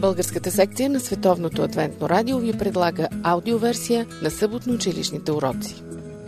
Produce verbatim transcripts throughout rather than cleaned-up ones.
Българската секция на Световното адвентно радио ви предлага аудиоверсия на съботно-училищните уроци.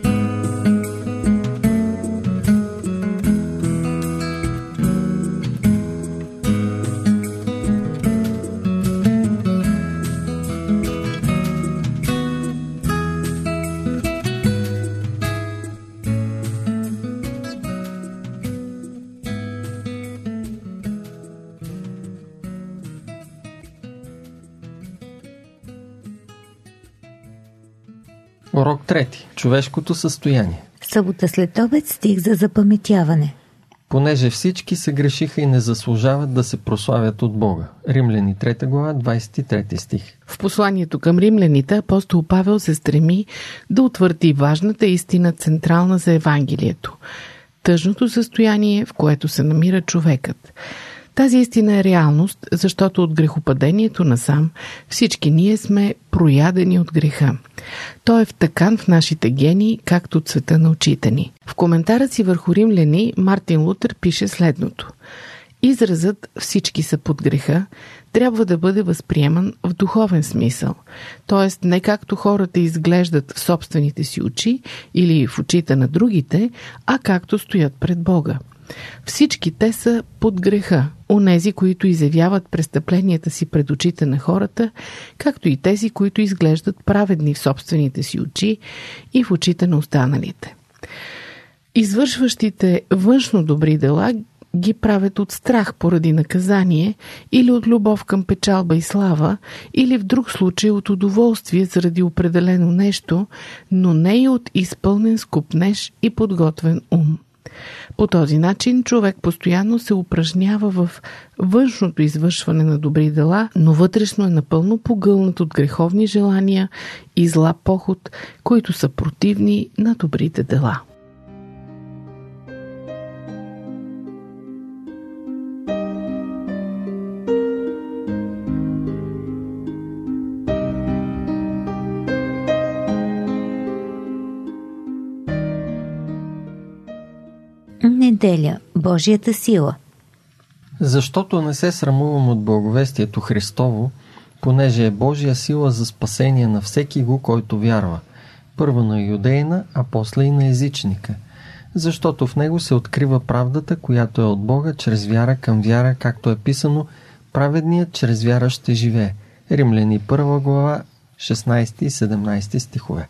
Урок трети. Човешкото състояние. Събота след обед, стих за запаметяване. Понеже всички се грешиха и не заслужават да се прославят от Бога. Римляни трета глава, двадесет и трети стих. В посланието към римляните апостол Павел се стреми да утвърди важната истина, централна за Евангелието. Тъжното състояние, в което се намира човекът. Тази истина е реалност, защото от грехопадението насам всички ние сме проядени от греха. Той е втъкан в нашите гени, както от цвета на очите ни. В коментара си върху Римляни Мартин Лутер пише следното. Изразът «всички са под греха» трябва да бъде възприеман в духовен смисъл, т.е. не както хората изглеждат в собствените си очи или в очите на другите, а както стоят пред Бога. Всички те са под греха, онези, които изявяват престъпленията си пред очите на хората, както и тези, които изглеждат праведни в собствените си очи и в очите на останалите. Извършващите външно добри дела ги правят от страх поради наказание или от любов към печалба и слава, или в друг случай от удоволствие заради определено нещо, но не и от изпълнен скупнеж и подготвен ум. По този начин човек постоянно се упражнява в външното извършване на добри дела, но вътрешно е напълно погълнат от греховни желания и зла похот, които са противни на добрите дела. Неделя. Божията сила. Защото не се срамувам от благовестието Христово, понеже е Божия сила за спасение на всеки го, който вярва. Първо на юдеина, а после и на езичника. Защото в него се открива правдата, която е от Бога, чрез вяра към вяра, както е писано, праведният чрез вяра ще живее. Римляни първа глава, шестнадесети и седемнадесети стихове.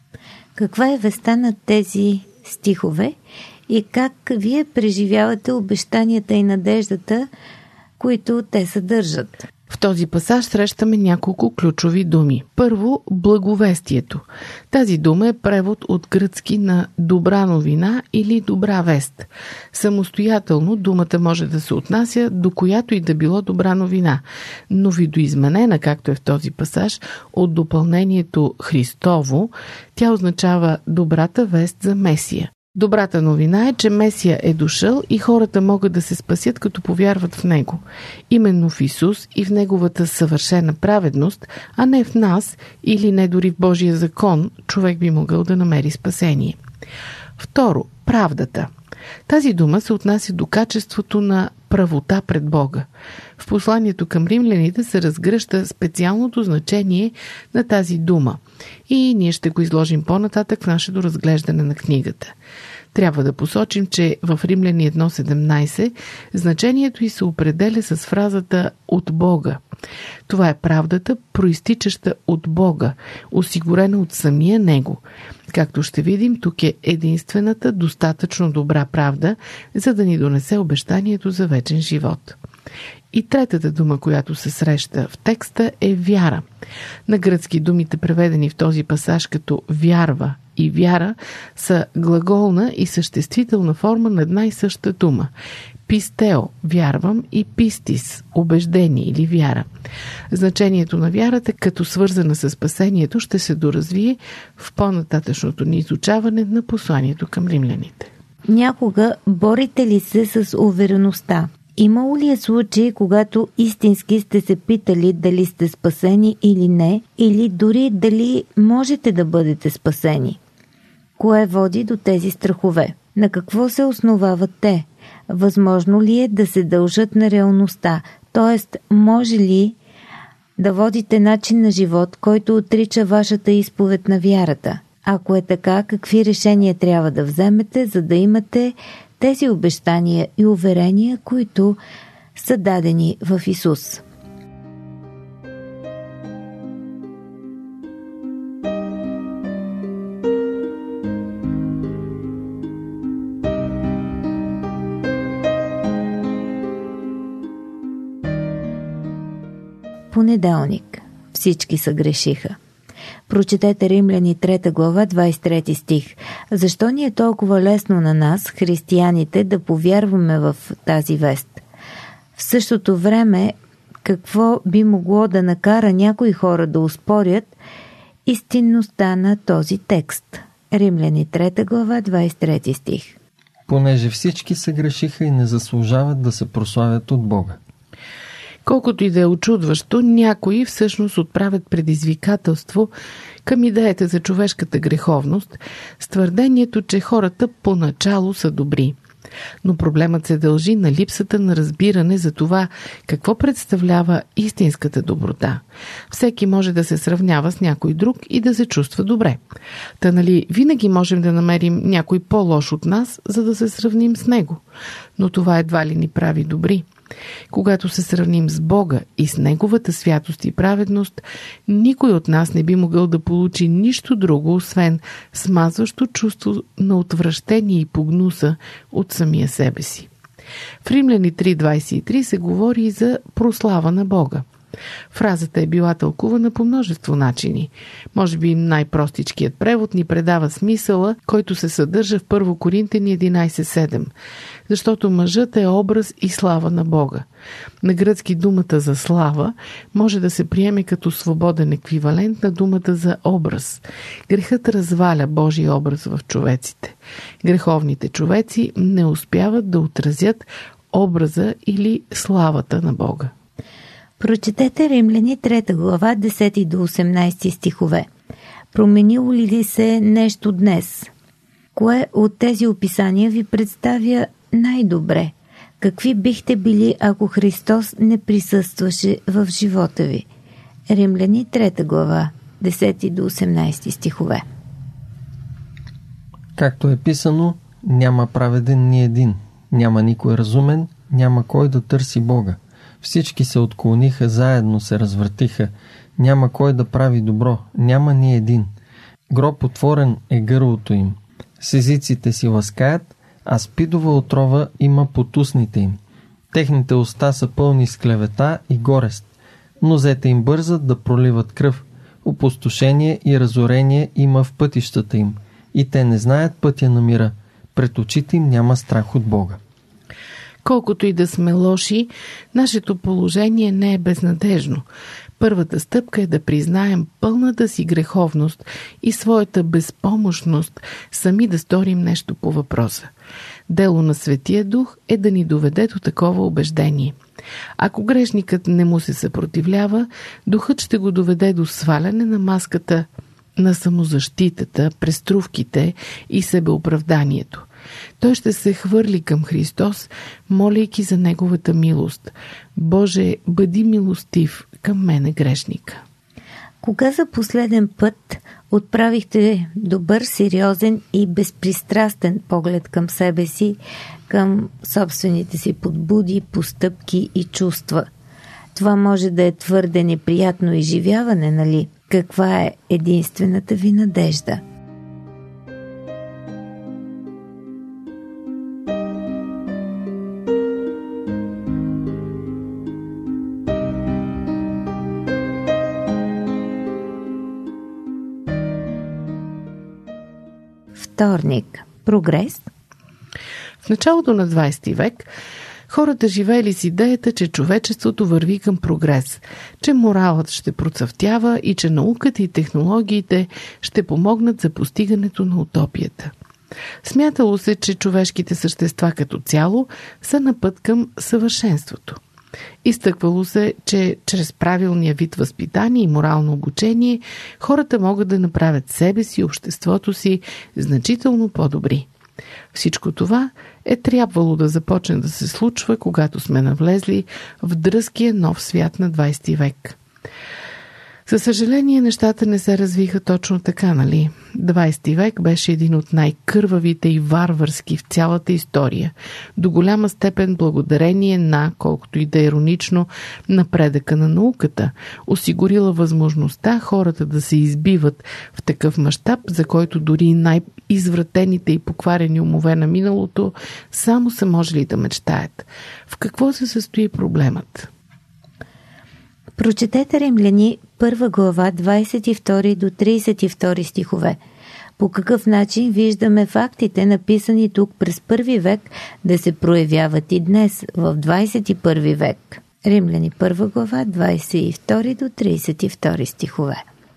Каква е веста на тези стихове и как вие преживявате обещанията и надеждата, които те съдържат? В този пасаж срещаме няколко ключови думи. Първо, благовестието. Тази дума е превод от гръцки на добра новина или добра вест. Самостоятелно думата може да се отнася до която и да било добра новина, но видоизменена, както е в този пасаж, от допълнението Христово, тя означава добрата вест за Месия. Добрата новина е, че Месия е дошъл и хората могат да се спасят, като повярват в Него. Именно в Исус и в Неговата съвършена праведност, а не в нас или не дори в Божия закон, човек би могъл да намери спасение. Второ, правдата. Тази дума се отнася до качеството на правота пред Бога. В посланието към римляните се разгръща специалното значение на тази дума и ние ще го изложим по-нататък в нашето разглеждане на книгата. Трябва да посочим, че в Римляни едно седемнадесет значението й се определя с фразата «от Бога». Това е правдата, проистичаща от Бога, осигурена от самия Него. Както ще видим, тук е единствената достатъчно добра правда, за да ни донесе обещанието за вечен живот. И третата дума, която се среща в текста, е вяра. На гръцки думите, преведени в този пасаж като вярва и вяра, са глаголна и съществителна форма на една и съща дума. Пистео – вярвам, и пистис – убеждение или вяра. Значението на вярата, като свързана с спасението, ще се доразвие в по-нататъчното ни изучаване на посланието към римляните. Някога борите ли се с увереността? Имало ли е случаи, когато истински сте се питали дали сте спасени или не, или дори дали можете да бъдете спасени? Кое води до тези страхове? На какво се основават те? Възможно ли е да се дължат на реалността? Т.е. може ли да водите начин на живот, който отрича вашата изповед на вярата? Ако е така, какви решения трябва да вземете, за да имате тези обещания и уверения, които са дадени в Исус? Понеделник. Всички съгрешиха. Прочетете Римляни трета глава, двадесет и трети стих. Защо ни е толкова лесно на нас, християните, да повярваме в тази вест? В същото време, какво би могло да накара някои хора да успорят истинността на този текст? Римляни трета глава, двадесет и трети стих. Понеже всички съгрешиха и не заслужават да се прославят от Бога. Колкото и да е очудващо, някои всъщност отправят предизвикателство към идеята за човешката греховност с твърдението, че хората поначало са добри. Но проблемът се дължи на липсата на разбиране за това какво представлява истинската доброта. Всеки може да се сравнява с някой друг и да се чувства добре. Та нали винаги можем да намерим някой по-лош от нас, за да се сравним с него. Но това едва ли ни прави добри. Когато се сравним с Бога и с Неговата святост и праведност, никой от нас не би могъл да получи нищо друго, освен смазващо чувство на отвращение и погнуса от самия себе си. В Римляни три двадесет и три се говори и за прослава на Бога. Фразата е била тълкувана по множество начини. Може би най-простичкият превод ни предава смисъла, който се съдържа в първо Коринтяни единадесет седем. Защото мъжът е образ и слава на Бога. На гръцки думата за слава може да се приеме като свободен еквивалент на думата за образ. Грехът разваля Божия образ в човеците. Греховните човеци не успяват да отразят образа или славата на Бога. Прочетете Римляни трета глава, десети до осемнадесети стихове. Променило ли се нещо днес? Кое от тези описания ви представя най-добре? Какви бихте били, ако Христос не присъстваше в живота ви? Римляни трета глава, десети до осемнадесети стихове. Както е писано, няма праведен ни един, няма никой разумен, няма кой да търси Бога. Всички се отклониха, заедно се развъртиха. Няма кой да прави добро, няма ни един. Гроб отворен е гърлото им. С езиците си ласкаят, а спидова отрова има под устните им. Техните уста са пълни с клевета и горест. Нозете им бързат да проливат кръв. Опустошение и разорение има в пътищата им. И те не знаят пътя на мира. Пред очите им няма страх от Бога. Колкото и да сме лоши, нашето положение не е безнадежно. Първата стъпка е да признаем пълната си греховност и своята безпомощност, сами да сторим нещо по въпроса. Дело на Светия Дух е да ни доведе до такова убеждение. Ако грешникът не му се съпротивлява, Духът ще го доведе до сваляне на маската на самозащитата, преструвките и себеоправданието. Той ще се хвърли към Христос, молейки за Неговата милост. Боже, бъди милостив към мене, грешника. Кога за последен път отправихте добър, сериозен и безпристрастен поглед към себе си, към собствените си подбуди, постъпки и чувства? Това може да е твърде неприятно изживяване, нали? Каква е единствената ви надежда? Вторник. Прогрес. В началото на двадесети век хората живеели с идеята, че човечеството върви към прогрес, че моралът ще процъфтява и че науката и технологиите ще помогнат за постигането на утопията. Смятало се, че човешките същества като цяло са на път към съвършенството. Изтъквало се, че чрез правилния вид възпитание и морално обучение хората могат да направят себе си и обществото си значително по-добри. Всичко това е трябвало да започне да се случва, когато сме навлезли в дръзкия нов свят на двадесети век. Със съжаление, нещата не се развиха точно така, нали? двайсети век беше един от най-кървавите и варварски в цялата история. До голяма степен благодарение на, колкото и да е иронично, напредъка на науката, осигурила възможността хората да се избиват в такъв мащаб, за който дори най-извратените и покварени умове на миналото само са можели да мечтаят. В какво се състои проблемът? Прочетете Римляни първа глава двайсет и втори до трийсет и втори стихове. По какъв начин виждаме фактите, написани тук през първи век, да се проявяват и днес, в двайсет и първи век. Римляни първа глава двайсет и втори до трийсет и втори стихове.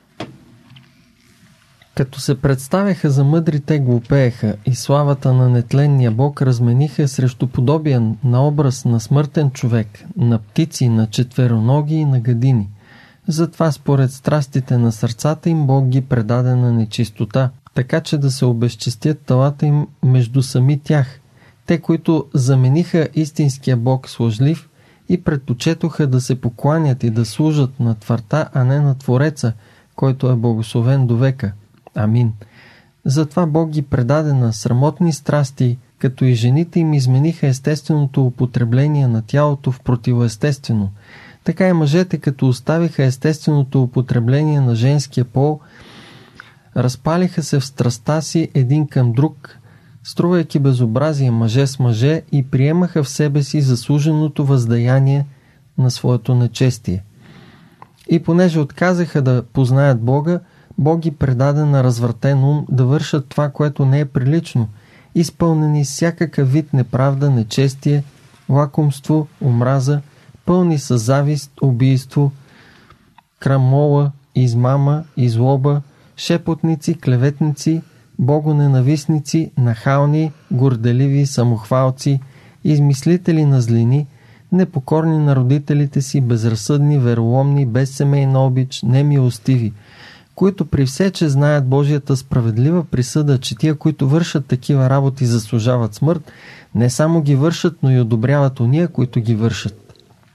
Като се представяха за мъдри, те глупееха и славата на нетленния Бог размениха срещу подобие на образ на смъртен човек, на птици, на четвероноги и на гадини. Затова според страстите на сърцата им Бог ги предаде на нечистота, така че да се обезчестят телата им между сами тях. Те, които замениха истинския Бог с лъжлив и предпочетоха да се покланят и да служат на Твърта, а не на Твореца, който е благословен до века. Амин. Затова Бог ги предаде на срамотни страсти, като и жените им измениха естественото употребление на тялото в противоестествено. Така и мъжете, като оставиха естественото употребление на женския пол, разпалиха се в страста си един към друг, струвайки безобразие мъже с мъже, и приемаха в себе си заслуженото въздаяние на своето нечестие. И понеже отказаха да познаят Бога, Бог ги предаде на развратен ум да вършат това, което не е прилично, изпълнени с всякакъв вид неправда, нечестие, лакомство, омраза, пълни с завист, убийство, крамола, измама, излоба, шепотници, клеветници, богоненавистници, нахални, горделиви, самохвалци, измислители на злини, непокорни на родителите си, безразсъдни, вероломни, без семейна обич, немилостиви, които при все, че знаят Божията справедлива присъда, че тия, които вършат такива работи, заслужават смърт, не само ги вършат, но и одобряват ония, които ги вършат.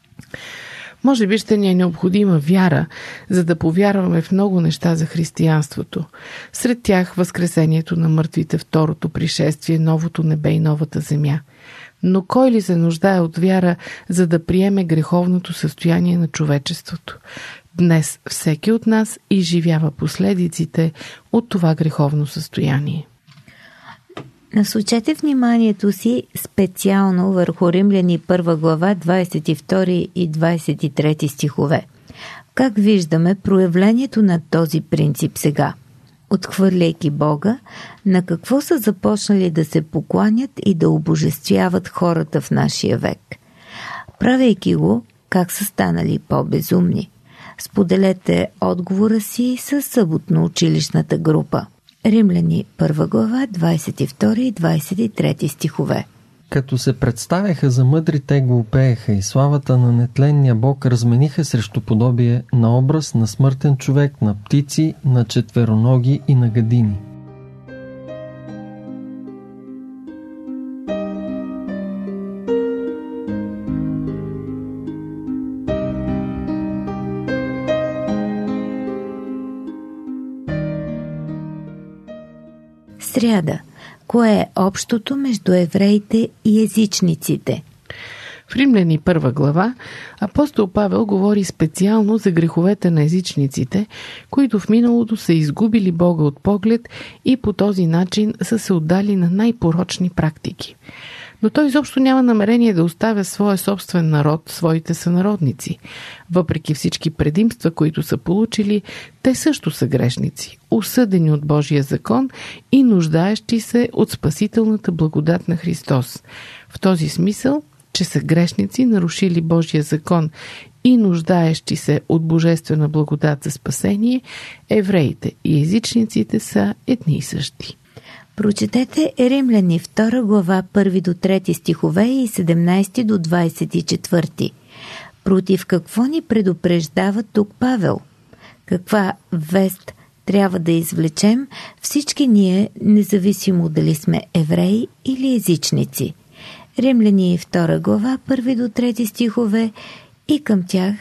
Може би ще ни е необходима вяра, за да повярваме в много неща за християнството. Сред тях възкресението на мъртвите, второто пришествие, новото небе и новата земя. Но кой ли се нуждае от вяра, за да приеме греховното състояние на човечеството? Днес всеки от нас изживява последиците от това греховно състояние. Насочете вниманието си специално върху Римляни първа глава двайсет и втори и двайсет и трети стихове. Как виждаме проявлението на този принцип сега? Отхвърляйки Бога, на какво са започнали да се покланят и да обожествяват хората в нашия век? Правейки го, как са станали по-безумни? Споделете отговора си с съботно-училищната група. Римляни първа глава двайсет и втори и двайсет и трети стихове. Като се представяха за мъдри, те глупееха и славата на нетленния Бог размениха срещу подобие на образ на смъртен човек, на птици, на четвероноги и на гадини. Сряда. Кое е общото между евреите и езичниците? В Римляни първа глава апостол Павел говори специално за греховете на езичниците, които в миналото са изгубили Бога от поглед и по този начин са се отдали на най-порочни практики. Но той изобщо няма намерение да оставя своя собствен народ, своите сънародници. Въпреки всички предимства, които са получили, те също са грешници, осъдени от Божия закон и нуждаещи се от спасителната благодат на Христос. В този смисъл, че са грешници, нарушили Божия закон и нуждаещи се от божествена благодат за спасение, евреите и езичниците са едни и същи. Прочетете Римляни втора глава първи до трети стихове и седемнайсети до двайсет и четвърти. Против какво ни предупреждава тук Павел? Каква вест трябва да извлечем всички ние, независимо дали сме евреи или езичници? Римляни втора глава първи до трети стихове и към тях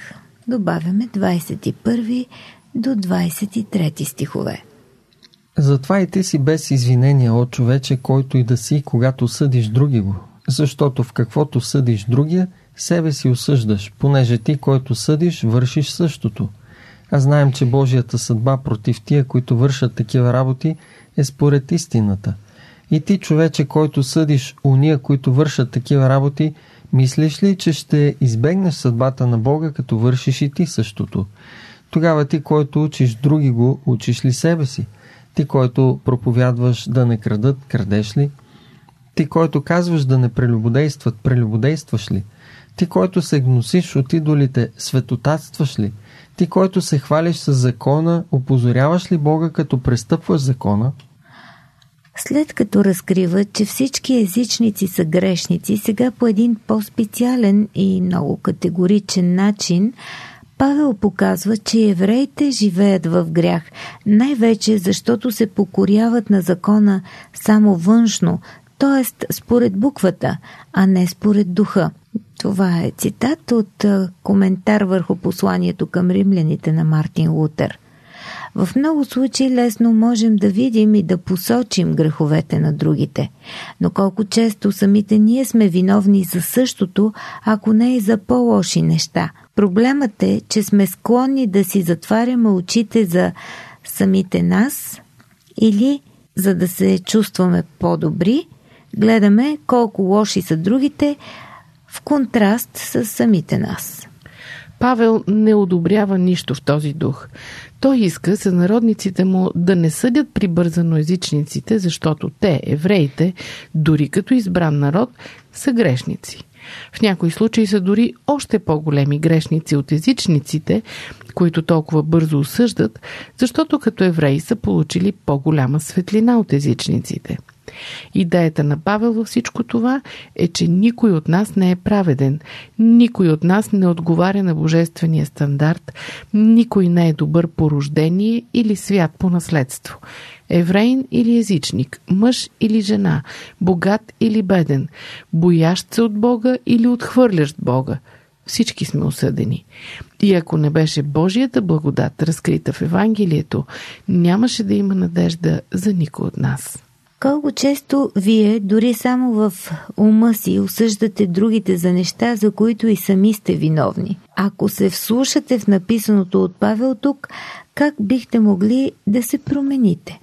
добавяме двадесет и първи до двадесет и трети стихове. Затова и ти си без извинение, о човече, който и да си, когато съдиш други го. Защото в каквото съдиш другия, себе си осъждаш, понеже ти, който съдиш, вършиш същото. А знаем, че Божията съдба против тия, които вършат такива работи, е според истината. И ти, човече, който съдиш уния, които вършат такива работи, мислиш ли, че ще избегнеш съдбата на Бога, като вършиш и ти същото? Тогава ти, който учиш други го, учиш ли себе си? Ти, който проповядваш да не крадат, крадеш ли? Ти, който казваш да не прелюбодействат, прелюбодействаш ли? Ти, който се гносиш от идолите, светотатстваш ли? Ти, който се хвалиш с закона, опозоряваш ли Бога, като престъпваш закона? След като разкриват, че всички езичници са грешници, сега по един по-специален и много категоричен начин Павел показва, че евреите живеят в грях, най-вече защото се покоряват на закона само външно, т.е. според буквата, а не според духа. Това е цитат от коментар върху посланието към римляните на Мартин Лутер. В много случаи лесно можем да видим и да посочим греховете на другите, но колко често самите ние сме виновни за същото, ако не и за по-лоши неща. Проблемът е, че сме склонни да си затваряме очите за самите нас или, за да се чувстваме по-добри, гледаме колко лоши са другите в контраст с самите нас. Павел не одобрява нищо в този дух. Той иска сънародниците му да не съдят прибързано езичниците, защото те, евреите, дори като избран народ, са грешници. В някои случаи са дори още по-големи грешници от езичниците, които толкова бързо осъждат, защото като евреи са получили по-голяма светлина от езичниците. Идеята на Павел във всичко това е, че никой от нас не е праведен, никой от нас не отговаря на божествения стандарт, никой не е добър по рождение или свят по наследство. Евреин или езичник, мъж или жена, богат или беден, боящ се от Бога или отхвърлящ Бога. Всички сме осъдени. И ако не беше Божията благодат, разкрита в Евангелието, нямаше да има надежда за никой от нас. Колко често вие, дори само в ума си, осъждате другите за неща, за които и сами сте виновни? Ако се вслушате в написаното от Павел тук, как бихте могли да се промените?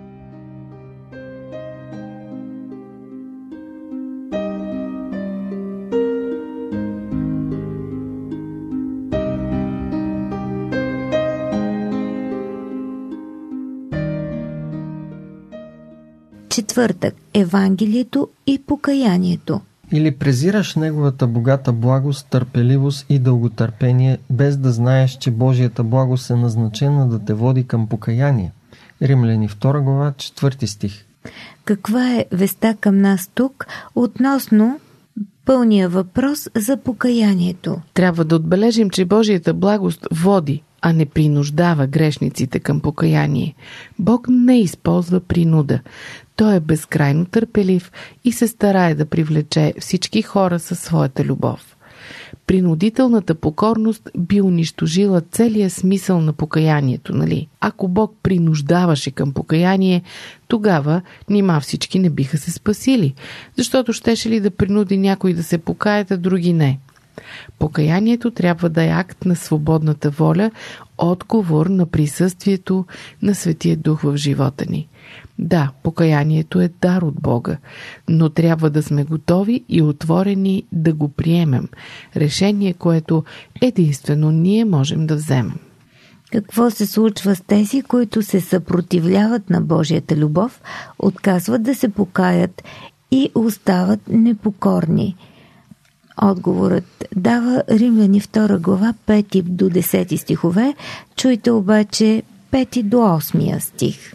Четвъртък – Евангелието и покаянието. Или презираш неговата богата благост, търпеливост и дълготърпение, без да знаеш, че Божията благост е назначена да те води към покаяние. Римляни втора глава, четвърти стих. Каква е веста към нас тук относно пълния въпрос за покаянието? Трябва да отбележим, че Божията благост води, а не принуждава грешниците към покаяние. Бог не използва принуда. Той е безкрайно търпелив и се старае да привлече всички хора със своята любов. Принудителната покорност би унищожила целия смисъл на покаянието, нали? Ако Бог принуждаваше към покаяние, тогава нима всички не биха се спасили, защото щеше ли да принуди някой да се покаят, а други не? Покаянието трябва да е акт на свободната воля, отговор на присъствието на Светия Дух в живота ни. Да, покаянието е дар от Бога, но трябва да сме готови и отворени да го приемем. Решение, което единствено ние можем да вземем. Какво се случва с тези, които се съпротивляват на Божията любов, отказват да се покаят и остават непокорни? Отговорът дава Римляни втора глава, пети до десети стихове. Чуйте обаче пети до осмия стих.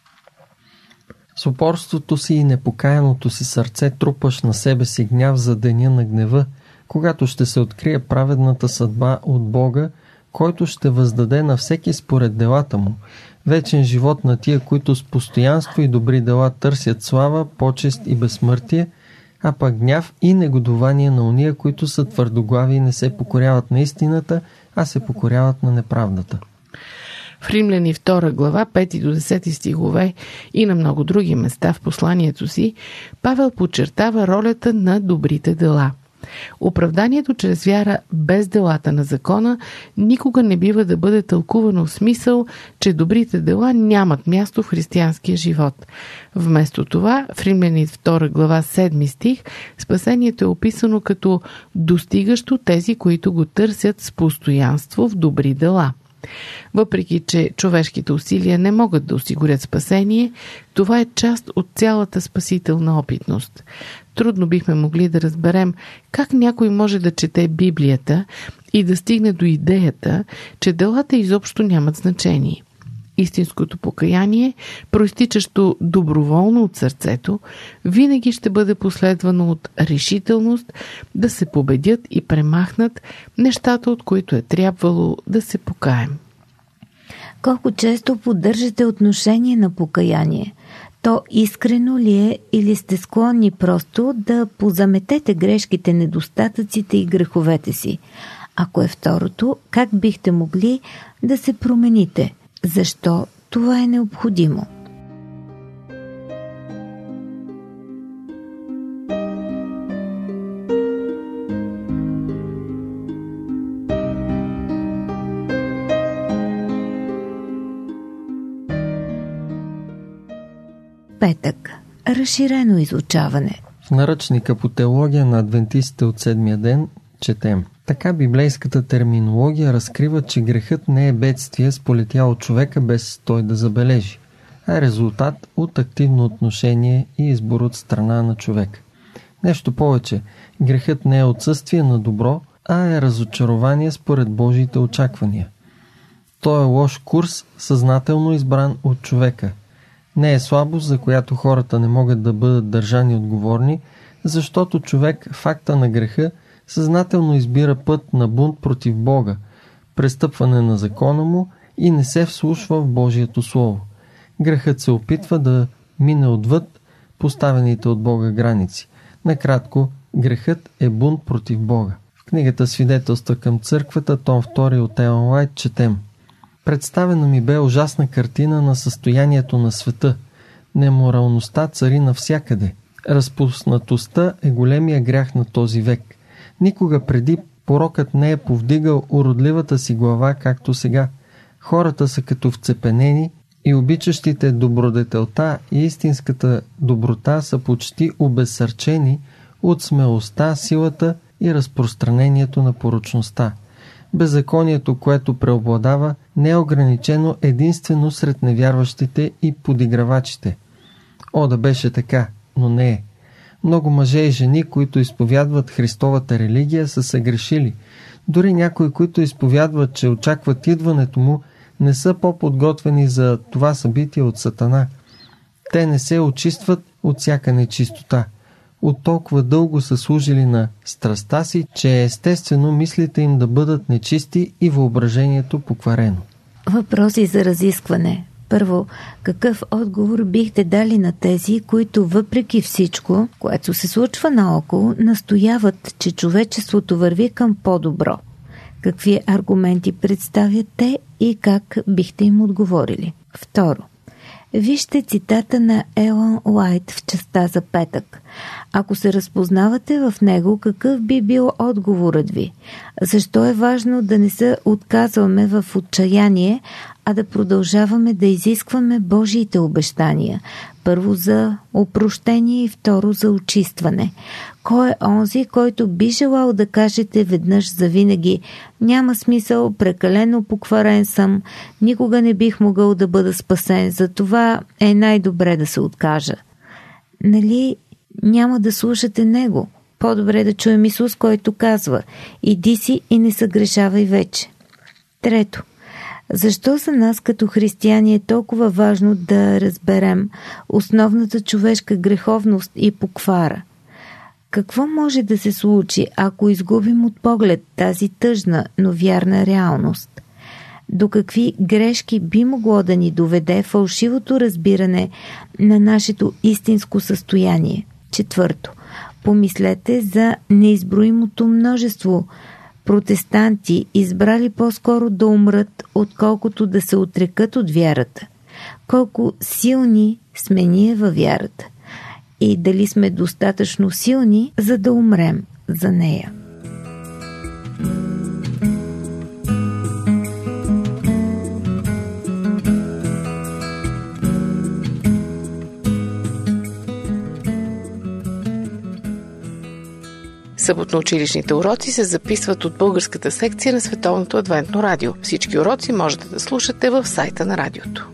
С упорството си и непокаяното си сърце трупаш на себе си гняв за деня на гнева, когато ще се открие праведната съдба от Бога, който ще въздаде на всеки според делата му. Вечен живот на тия, които с постоянство и добри дела търсят слава, почест и безсмъртие, а пък гняв и негодование на уния, които са твърдоглави и не се покоряват на истината, а се покоряват на неправдата. В Римляни втора глава, пети до десети стихове и на много други места в посланието си, Павел подчертава ролята на добрите дела. Оправданието чрез вяра без делата на закона никога не бива да бъде тълкувано в смисъл, че добрите дела нямат място в християнския живот. Вместо това, в Римляни втора глава, седми стих, спасението е описано като достигащо тези, които го търсят с постоянство в добри дела. Въпреки че човешките усилия не могат да осигурят спасение, това е част от цялата спасителна опитност. Трудно бихме могли да разберем как някой може да чете Библията и да стигне до идеята, че делата изобщо нямат значение. Истинското покаяние, проистичащо доброволно от сърцето, винаги ще бъде последвано от решителност да се победят и премахнат нещата, от които е трябвало да се покаем. Колко често поддържате отношение на покаяние? То искрено ли е или сте склонни просто да позаметете грешките, недостатъците и греховете си? Ако е второто, как бихте могли да се промените? Защо това е необходимо? Петък. Разширено изучаване. В наръчника по теология на адвентистите от седмия ден четем: така библейската терминология разкрива, че грехът не е бедствие, сполетяло човека без той да забележи, а е резултат от активно отношение и избор от страна на човека. Нещо повече, грехът не е отсъствие на добро, а е разочарование според Божиите очаквания. Той е лош курс, съзнателно избран от човека. Не е слабост, за която хората не могат да бъдат държани отговорни, защото човек в акта на греха съзнателно избира път на бунт против Бога, престъпване на закона му и не се вслушва в Божието Слово. Грехът се опитва да мине отвъд поставените от Бога граници. Накратко, грехът е бунт против Бога. В книгата Свидетелства към църквата, том втори от Елън Уайт, четем: представена ми бе ужасна картина на състоянието на света. Неморалността цари навсякъде. Разпуснатостта е големия грях на този век. Никога преди порокът не е повдигал уродливата си глава, както сега. Хората са като вцепенени и обичащите добродетелта и истинската доброта са почти обезсърчени от смелостта, силата и разпространението на порочността. Беззаконието, което преобладава, не е ограничено единствено сред невярващите и подигравачите. О, да беше така, но не е. Много мъже и жени, които изповядват Христовата религия, са съгрешили. Дори някои, които изповядват, че очакват идването му, не са по-подготвени за това събитие от Сатана. Те не се очистват от всяка нечистота. От толкова дълго са служили на страстта си, че е естествено мислите им да бъдат нечисти и въображението покварено. Въпроси за разискване. Първо, какъв отговор бихте дали на тези, които въпреки всичко, което се случва наоколо, настояват, че човечеството върви към по-добро? Какви аргументи представят те и как бихте им отговорили? Второ, вижте цитата на Елън Уайт в частта за петък. Ако се разпознавате в него, какъв би бил отговорът ви? Защо е важно да не се отказваме в отчаяние, а да продължаваме да изискваме Божиите обещания? Първо за опрощение и второ за очистване. Кой е онзи, който би желал да кажете веднъж завинаги: няма смисъл, прекалено покварен съм, никога не бих могъл да бъда спасен, затова е най-добре да се откажа? Нали няма да слушате него? По-добре да чуем Исус, който казва: иди си и не съгрешавай вече. Трето, защо за нас като християни е толкова важно да разберем основната човешка греховност и поквара? Какво може да се случи, ако изгубим от поглед тази тъжна, но вярна реалност? До какви грешки би могло да ни доведе фалшивото разбиране на нашето истинско състояние? Четвърто, помислете за неизброимото множество протестанти избрали по-скоро да умрат, отколкото да се отрекат от вярата? Колко силни сме ние във вярата? И дали сме достатъчно силни, за да умрем за нея? Съботно-училищните уроци се записват от българската секция на Световното адвентно радио. Всички уроци можете да слушате в сайта на радиото.